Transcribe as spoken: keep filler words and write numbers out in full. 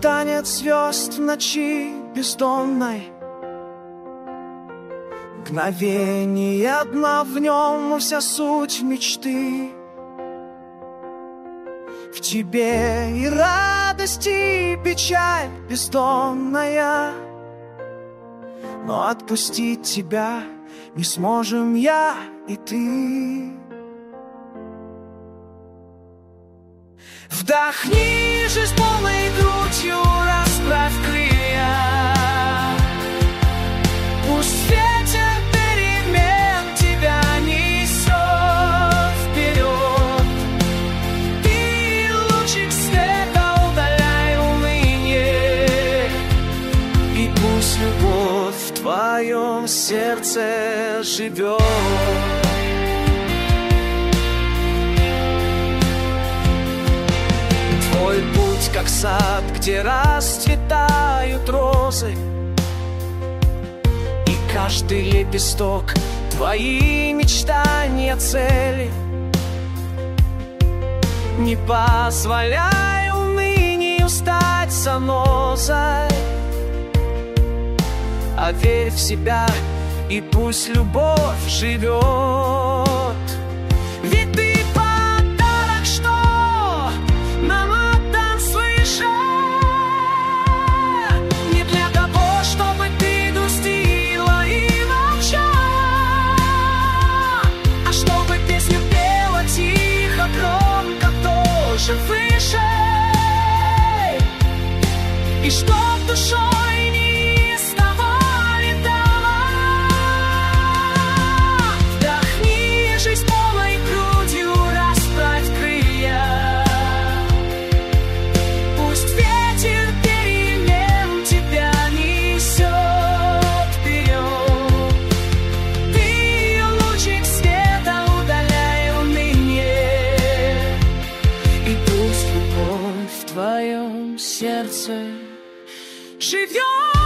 танец звезд в ночи бездонной. Мгновение одна, в нем вся суть мечты. В тебе и радость, и печаль бездонная. Но отпустить тебя не сможем я и ты. Вдохни жизнь полной грудью, расправь крылья. Пусть ветер перемен тебя несет вперед. Ты лучик света, удаляй уныние. И пусть любовь в твоем сердце живет. Твой путь, как сад, где расцветают розы, и каждый лепесток — твои мечтания, цели. Не позволяй унынию стать занозой, а верь в себя, и пусть любовь живет. Ведь ты подарок, что нам отдан свыше, не для того, чтобы ты грустила и молчала, а чтобы песню пела тихо, громко, тоже выше. И чтоб душой не сдавали дома. Вдохни жизнь полной грудью, расправь крылья. Пусть ветер перемен тебя несет вперед. Ты лучик света, удаляй уныние. И пусть любовь в твоем сердце живет.